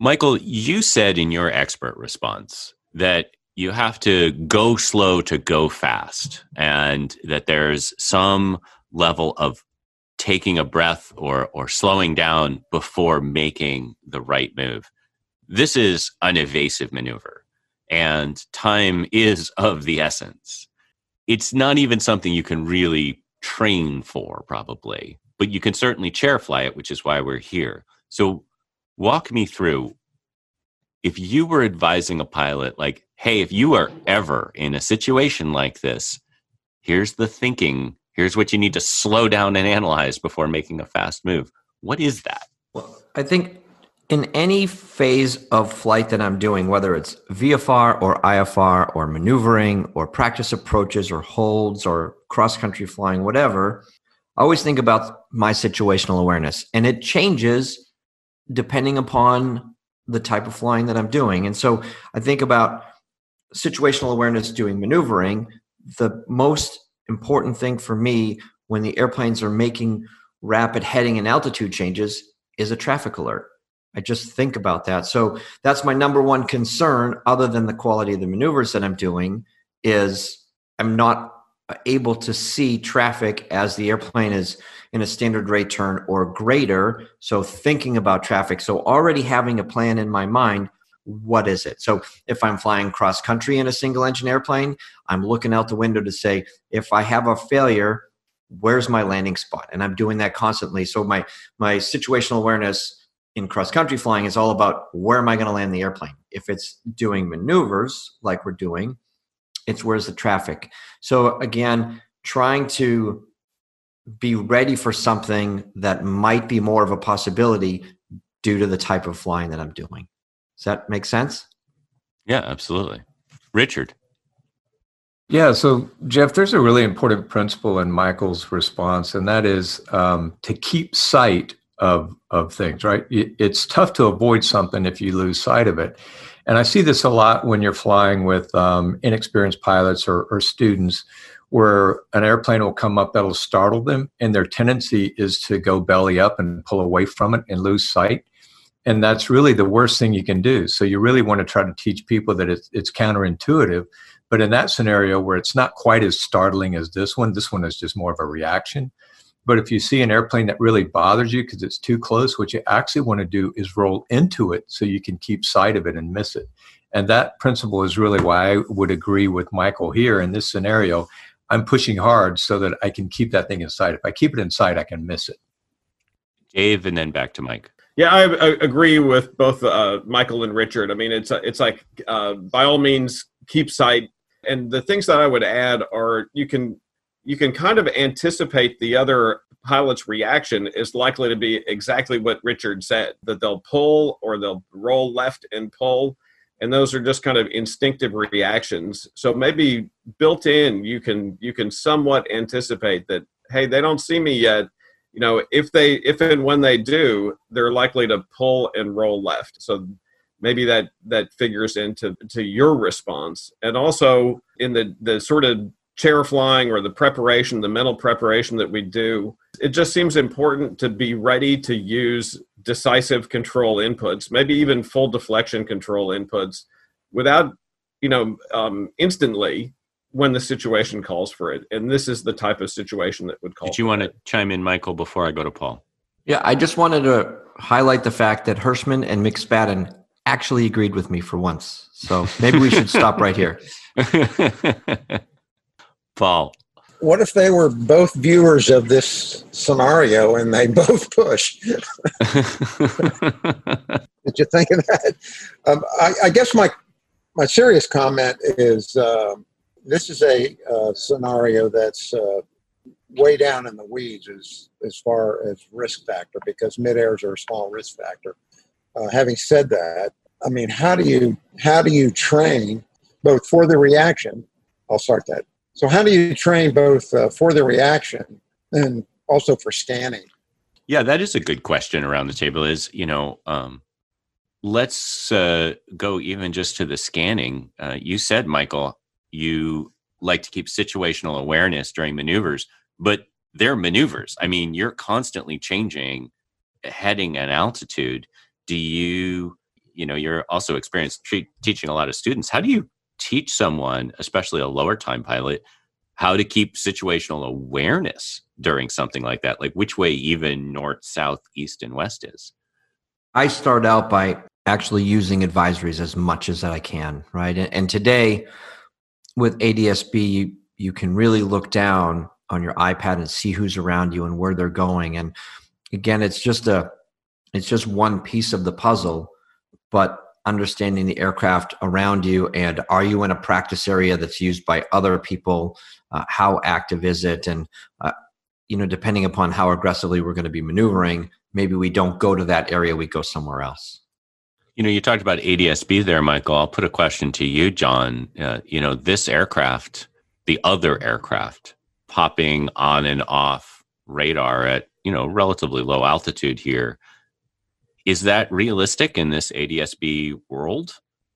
Michael, you said in your expert response that you have to go slow to go fast, and that there's some level of taking a breath or slowing down before making the right move. This is an evasive maneuver, and time is of the essence. It's not even something you can really train for, probably, but you can certainly chair fly it, which is why we're here. So walk me through, if you were advising a pilot, like, hey, if you are ever in a situation like this, here's the thinking, here's what you need to slow down and analyze before making a fast move. What is that? Well, I think in any phase of flight that I'm doing, whether it's VFR or IFR or maneuvering or practice approaches or holds or cross-country flying, whatever, I always think about my situational awareness. And it changes depending upon the type of flying that I'm doing. And so I think about situational awareness doing maneuvering. The most important thing for me when the airplanes are making rapid heading and altitude changes is a traffic alert. I just think about that. So that's my number one concern, other than the quality of the maneuvers that I'm doing, is I'm not able to see traffic as the airplane is in a standard rate turn or greater. So thinking about traffic. So already having a plan in my mind, what is it? So if I'm flying cross country in a single engine airplane, I'm looking out the window to say, if I have a failure, where's my landing spot? And I'm doing that constantly. So my situational awareness in cross-country flying is all about where am I going to land the airplane. If it's doing maneuvers like we're doing, it's where's the traffic. So again, trying to be ready for something that might be more of a possibility due to the type of flying that I'm doing. Does that make sense? Yeah, absolutely. Richard. Yeah, so Jeff, there's a really important principle in Michael's response, and that is to keep sight of things, right? It's tough to avoid something if you lose sight of it. And I see this a lot when you're flying with inexperienced pilots or students, where an airplane will come up that'll startle them, and their tendency is to go belly up and pull away from it and lose sight. And that's really the worst thing you can do. So you really want to try to teach people that it's counterintuitive. But in that scenario where it's not quite as startling as this one is just more of a reaction. But if you see an airplane that really bothers you because it's too close, what you actually want to do is roll into it so you can keep sight of it and miss it. And that principle is really why I would agree with Michael here in this scenario. I'm pushing hard so that I can keep that thing in sight. If I keep it in sight, I can miss it. Dave, and then back to Mike. Yeah, I agree with both Michael and Richard. I mean, it's like by all means keep sight. And the things that I would add are you can kind of anticipate the other pilot's reaction is likely to be exactly what Richard said, that they'll pull or they'll roll left and pull. And those are just kind of instinctive reactions. So maybe built in, you can somewhat anticipate that, hey, they don't see me yet. You know, if and when they do, they're likely to pull and roll left. So maybe that figures into your response. And also in the sort of chair flying or the mental preparation that we do, it just seems important to be ready to use decisive control inputs, maybe even full deflection control inputs without, instantly when the situation calls for it. And this is the type of situation that would call for it. Did you want to chime in, Michael, before I go to Paul? Yeah, I just wanted to highlight the fact that Hirschman and McSpadden actually agreed with me for once. So maybe we should stop right here. Paul. What if they were both viewers of this scenario and they both push? Did you think of that? I guess my serious comment is this is a scenario that's way down in the weeds as far as risk factor, because mid-airs are a small risk factor. Having said that, I mean, how do you train both for the reaction? I'll start that. So how do you train both for the reaction and also for scanning? Yeah, that is a good question around the table is, let's go even just to the scanning. You said, Michael, you like to keep situational awareness during maneuvers, but they're maneuvers. I mean, you're constantly changing heading and altitude. Do you you're also experienced teaching a lot of students. How do you teach someone, especially a lower time pilot, how to keep situational awareness during something like that? Like which way even north, south, east, and west is? I start out by actually using advisories as much as that I can, right? And today with ADSB, you can really look down on your iPad and see who's around you and where they're going. And again, it's just one piece of the puzzle, but understanding the aircraft around you, and are you in a practice area that's used by other people? How active is it? And depending upon how aggressively we're going to be maneuvering, maybe we don't go to that area, we go somewhere else. You talked about ADSB there, Michael. I'll put a question to you, John. This aircraft, the other aircraft, popping on and off radar at, relatively low altitude here. Is that realistic in this ADSB world?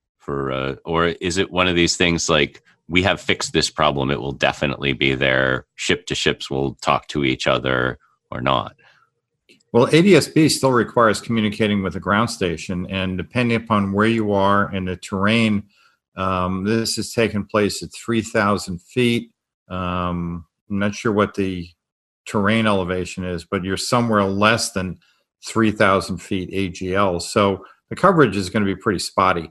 Or is it one of these things like, we have fixed this problem, it will definitely be there, ship to ships will talk to each other or not? Well, ADSB still requires communicating with the ground station, and depending upon where you are in the terrain, this has taken place at 3,000 feet. I'm not sure what the terrain elevation is, but you're somewhere less than 3,000 feet AGL. So the coverage is going to be pretty spotty.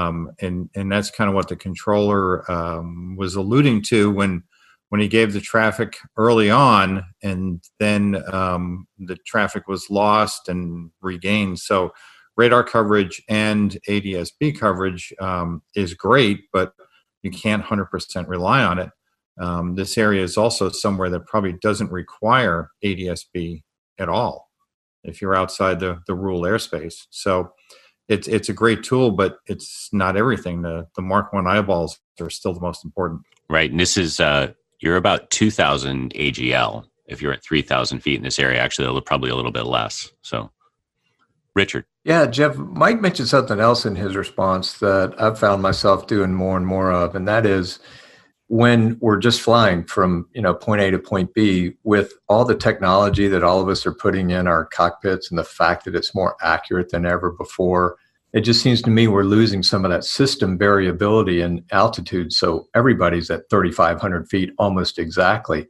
And that's kind of what the controller was alluding to when he gave the traffic early on, and then the traffic was lost and regained. So radar coverage and ADSB coverage is great, but you can't 100% rely on it. This area is also somewhere that probably doesn't require ADSB at all if you're outside the rural airspace. So it's a great tool, but it's not everything. The Mark 1 eyeballs are still the most important. Right. And this is, you're about 2,000 AGL. If you're at 3,000 feet in this area, actually, probably a little bit less. So, Richard. Yeah, Jeff, Mike mentioned something else in his response that I've found myself doing more and more of, and that is when we're just flying from point A to point B, with all the technology that all of us are putting in our cockpits and the fact that it's more accurate than ever before, it just seems to me we're losing some of that system variability in altitude. So everybody's at 3,500 feet almost exactly.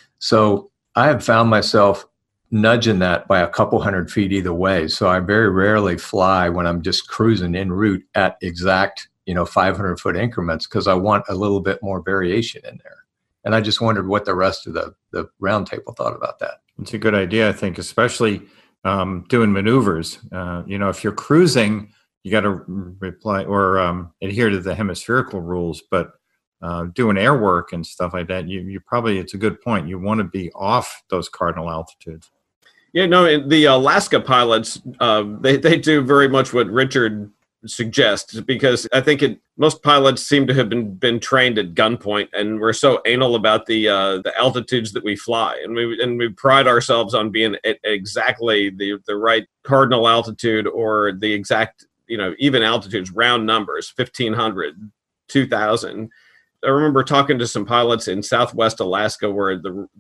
So I have found myself nudging that by a couple hundred feet either way. So I very rarely fly when I'm just cruising en route at exact 500-foot increments, because I want a little bit more variation in there. And I just wondered what the rest of the roundtable thought about that. It's a good idea, I think, especially doing maneuvers. If you're cruising, you got to reply or adhere to the hemispherical rules. But doing air work and stuff like that, you probably, it's a good point. You want to be off those cardinal altitudes. Yeah, no, the Alaska pilots, they do very much what Richard suggests, because I think most pilots seem to have been trained at gunpoint, and we're so anal about the altitudes that we fly, and we pride ourselves on being at exactly the right cardinal altitude, or the exact even altitudes, round numbers, 1,500, 2,000. I remember talking to some pilots in Southwest Alaska where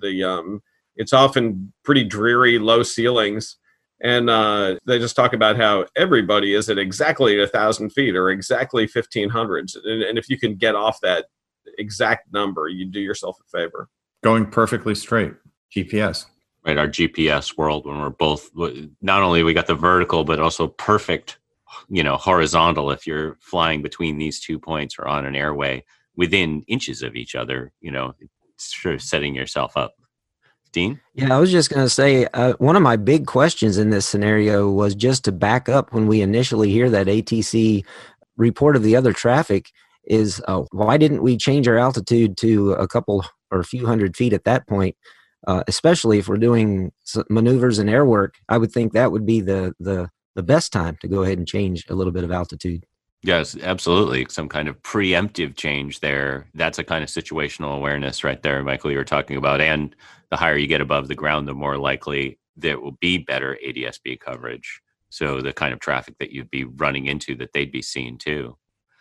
it's often pretty dreary, low ceilings. And they just talk about how everybody is at exactly 1,000 feet or exactly 1,500. And if you can get off that exact number, you do yourself a favor. Going perfectly straight, GPS. Right, our GPS world, when we're both, not only we got the vertical, but also perfect, horizontal. If you're flying between these 2 points or on an airway within inches of each other, sort of setting yourself up. Dean? Yeah, I was just going to say, one of my big questions in this scenario was just to back up when we initially hear that ATC report of the other traffic is why didn't we change our altitude to a couple or a few hundred feet at that point, especially if we're doing maneuvers and air work. I would think that would be the best time to go ahead and change a little bit of altitude. Yes, absolutely. Some kind of preemptive change there. That's a kind of situational awareness right there, Michael, you were talking about. And the higher you get above the ground, the more likely there will be better ADSB coverage. So the kind of traffic that you'd be running into, that they'd be seeing too.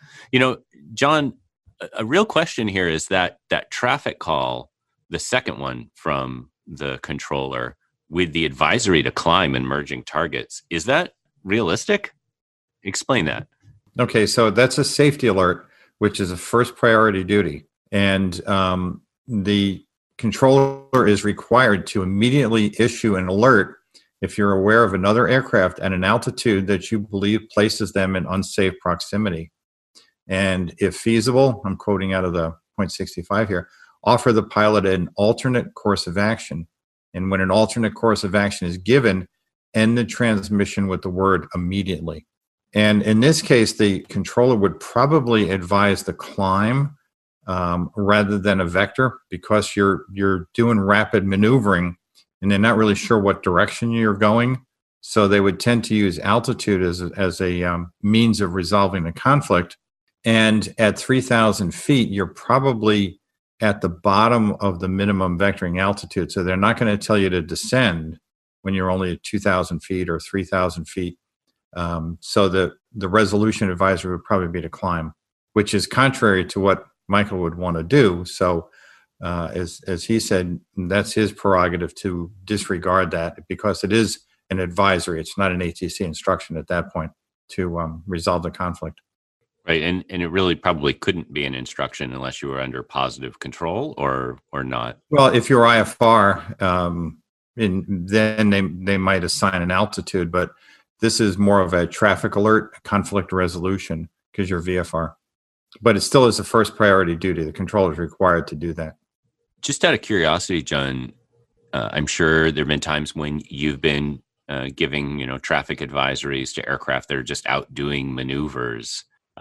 John, a real question here is that traffic call, the second one from the controller with the advisory to climb and merging targets, is that realistic? Explain that. Okay, so that's a safety alert, which is a first priority duty. And the controller is required to immediately issue an alert if you're aware of another aircraft at an altitude that you believe places them in unsafe proximity. And if feasible, I'm quoting out of the .65 here, offer the pilot an alternate course of action. And when an alternate course of action is given, end the transmission with the word immediately. And in this case, the controller would probably advise the climb rather than a vector, because you're doing rapid maneuvering and they're not really sure what direction you're going. So they would tend to use altitude as a means of resolving the conflict. And at 3,000 feet, you're probably at the bottom of the minimum vectoring altitude. So they're not going to tell you to descend when you're only at 2,000 feet or 3,000 feet. So the resolution advisory would probably be to climb, which is contrary to what Michael would want to do. So as he said, that's his prerogative to disregard that, because it is an advisory. It's not an ATC instruction at that point to resolve the conflict. Right, and it really probably couldn't be an instruction unless you were under positive control or not. Well, if you're IFR, then they might assign an altitude, but this is more of a traffic alert, conflict resolution, because you're VFR. But it still is a first priority duty. The controller is required to do that. Just out of curiosity, John, I'm sure there have been times when you've been giving traffic advisories to aircraft that are just out doing maneuvers.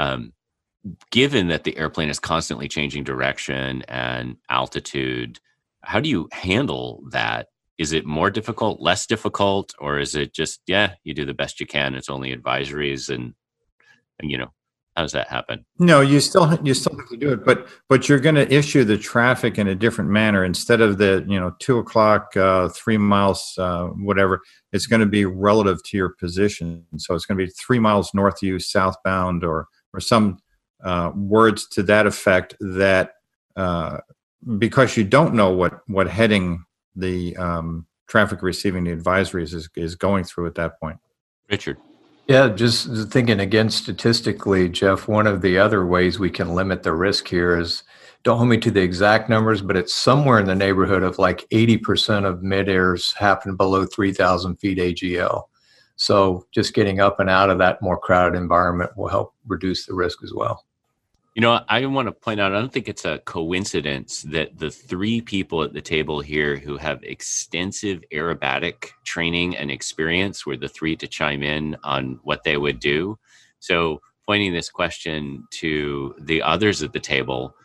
Given that the airplane is constantly changing direction and altitude, how do you handle that? Is it more difficult, less difficult, or is it just, you do the best you can? It's only advisories and how does that happen? No, you still have to do it, but you're going to issue the traffic in a different manner. Instead of the 2 o'clock, 3 miles, whatever, it's going to be relative to your position. So it's going to be 3 miles north of you, southbound, or some words to that effect. That because you don't know what heading the traffic receiving the advisories is going through at that point. Richard. Yeah, just thinking again statistically, Jeff, one of the other ways we can limit the risk here is, don't hold me to the exact numbers, but it's somewhere in the neighborhood of like 80% of mid-airs happen below 3,000 feet AGL. So just getting up and out of that more crowded environment will help reduce the risk as well. I want to point out, I don't think it's a coincidence that the three people at the table here who have extensive aerobatic training and experience were the three to chime in on what they would do. So pointing this question to the others at the table,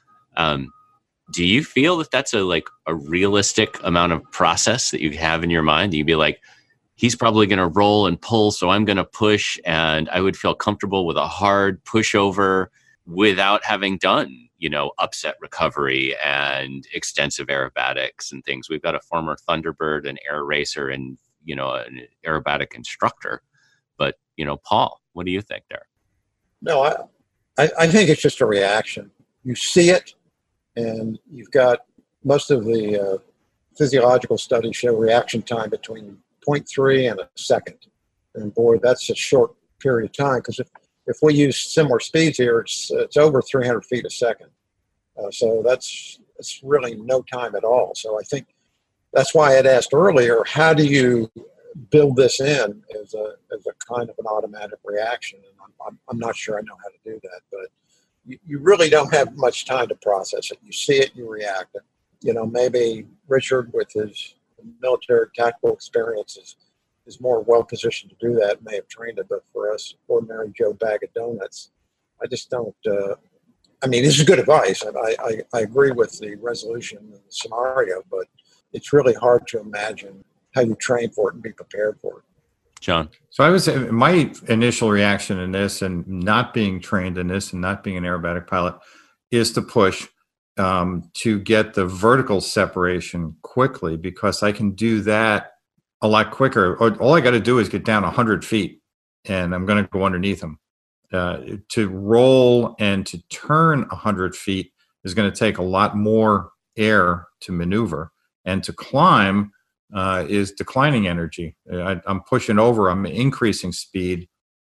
do you feel that that's a realistic amount of process that you have in your mind? You'd be like, he's probably going to roll and pull, so I'm going to push, and I would feel comfortable with a hard pushover without having done, upset recovery and extensive aerobatics and things. We've got a former Thunderbird, an air racer, and, an aerobatic instructor. But, Paul, what do you think there? No, I think it's just a reaction. You see it, and you've got most of the physiological studies show reaction time between 0.3 and a second. And boy, that's a short period of time, because if we use similar speeds here, it's over 300 feet a second. So it's really no time at all. So I think that's why I'd asked earlier, how do you build this in as a kind of an automatic reaction? And I'm not sure I know how to do that, but you really don't have much time to process it. You see it, you react. Maybe Richard, with his military tactical experiences, is more well-positioned to do that, may have trained it, but for us, ordinary Joe bag of donuts, I just don't, this is good advice, and I agree with the resolution and the scenario, but it's really hard to imagine how you train for it and be prepared for it. John? So I would say my initial reaction in this, and not being trained in this and not being an aerobatic pilot, is to push to get the vertical separation quickly, because I can do that a lot quicker. All I got to do is get down 100 feet and I'm going to go underneath them. To roll and to turn 100 feet is going to take a lot more air to maneuver. And to climb is declining energy. I'm pushing over, I'm increasing speed.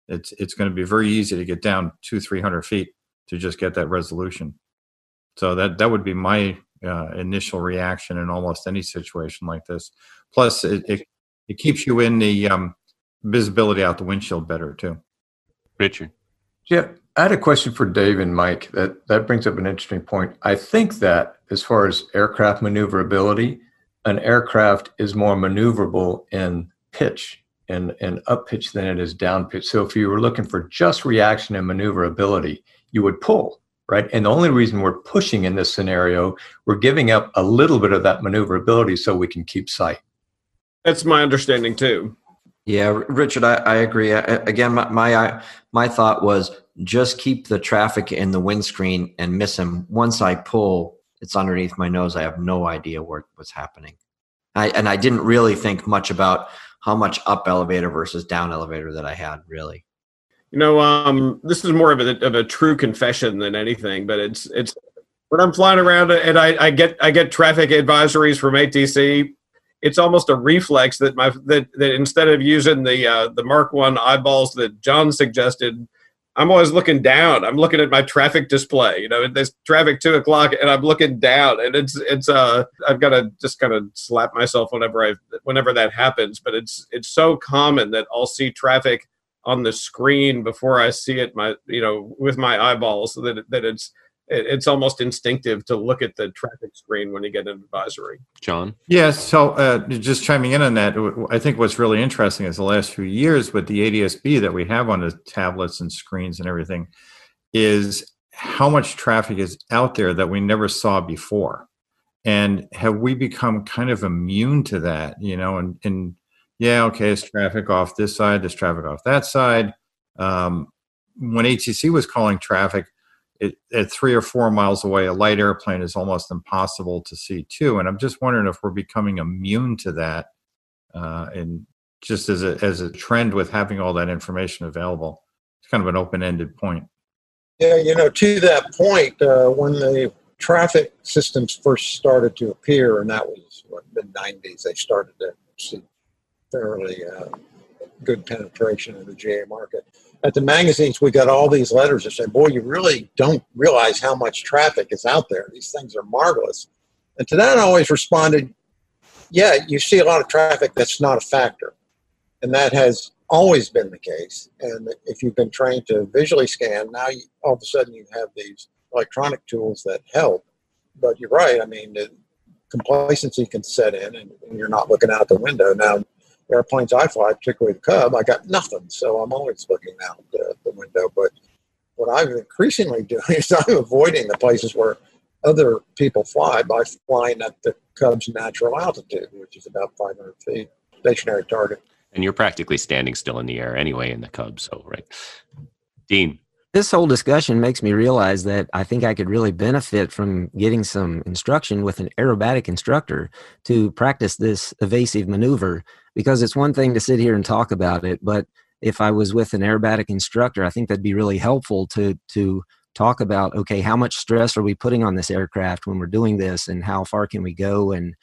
it's going to be very easy to get down 200-300 feet to just get that resolution. So that would be my initial reaction in almost any situation like this. Plus, it keeps you in the visibility out the windshield better too. Richard. Yeah, I had a question for Dave and Mike. That brings up an interesting point. I think that as far as aircraft maneuverability, an aircraft is more maneuverable in pitch and up pitch than it is down pitch. So if you were looking for just reaction and maneuverability, you would pull, right? And the only reason we're pushing in this scenario, we're giving up a little bit of that maneuverability so we can keep sight. That's my understanding too. Yeah, Richard, I agree. Again, my thought was just keep the traffic in the windscreen and miss him. Once I pull, it's underneath my nose. I have no idea what's happening. I didn't really think much about how much up elevator versus down elevator that I had, really. You know, this is more of a true confession than anything, but it's when I'm flying around and I get traffic advisories from ATC. It's almost a reflex that that instead of using the Mark I eyeballs that John suggested, I'm always looking down. I'm looking at my traffic display. You know, there's traffic 2 o'clock, and I'm looking down, and it's I've got to just kind of slap myself whenever that happens. But it's so common that I'll see traffic on the screen before I see it with my eyeballs, that it's almost instinctive to look at the traffic screen when you get an advisory. John? Yes. So just chiming in on that, I think what's really interesting is the last few years with the ADS-B that we have on the tablets and screens and everything is how much traffic is out there that we never saw before. And have we become kind of immune to that, and yeah, okay, it's traffic off this side, there's traffic off that side. When ATC was calling traffic, at 3 or 4 miles away, a light airplane is almost impossible to see too. And I'm just wondering if we're becoming immune to that, and just as a trend with having all that information available. It's kind of an open-ended point. Yeah, to that point, when the traffic systems first started to appear, and that was mid-90s, they started to see fairly good penetration in the GA market. At the magazines, we got all these letters that say, boy, you really don't realize how much traffic is out there. These things are marvelous. And to that, I always responded, yeah, you see a lot of traffic that's not a factor. And that has always been the case. And if you've been trained to visually scan, now all of a sudden you have these electronic tools that help. But you're right. I mean, the complacency can set in and you're not looking out the window. Now, airplanes I fly, particularly the Cub, I got nothing, so I'm always looking out the window. But what I'm increasingly doing is I'm avoiding the places where other people fly by flying at the Cub's natural altitude, which is about 500 feet, stationary target. And you're practically standing still in the air anyway in the Cub, so right. Dean. This whole discussion makes me realize that I think I could really benefit from getting some instruction with an aerobatic instructor to practice this evasive maneuver, because it's one thing to sit here and talk about it, but if I was with an aerobatic instructor, I think that'd be really helpful to talk about, okay, how much stress are we putting on this aircraft when we're doing this, and how far can we go, and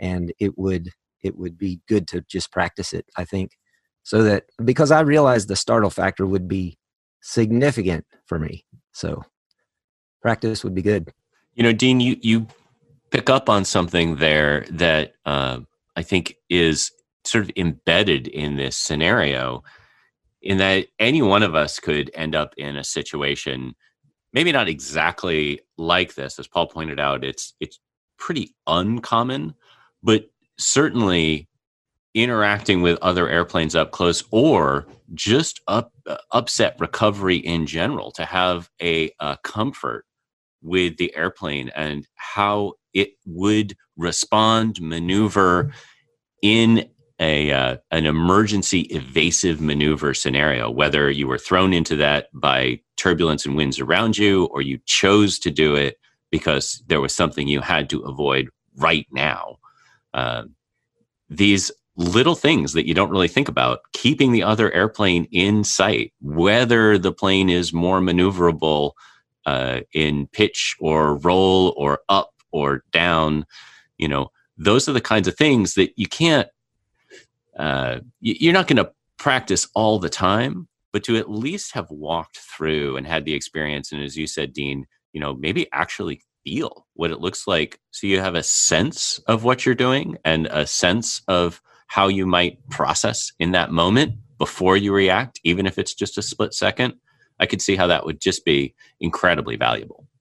it would be good to just practice it, I think, so that, because I realize the startle factor would be significant for me. So practice would be good. Dean, you pick up on something there that I think is sort of embedded in this scenario, in that any one of us could end up in a situation, maybe not exactly like this. As Paul pointed out, it's pretty uncommon, but certainly interacting with other airplanes up close, or just upset recovery in general, to have a comfort with the airplane and how it would respond, maneuver in an emergency evasive maneuver scenario, whether you were thrown into that by turbulence and winds around you, or you chose to do it because there was something you had to avoid right now. These little things that you don't really think about, keeping the other airplane in sight, whether the plane is more maneuverable in pitch or roll or up or down, those are the kinds of things that you can't, you're not going to practice all the time, but to at least have walked through and had the experience. And as you said, Dean, maybe actually feel what it looks like. So you have a sense of what you're doing and a sense of how you might process in that moment before you react, even if it's just a split second. I could see how that would just be incredibly valuable.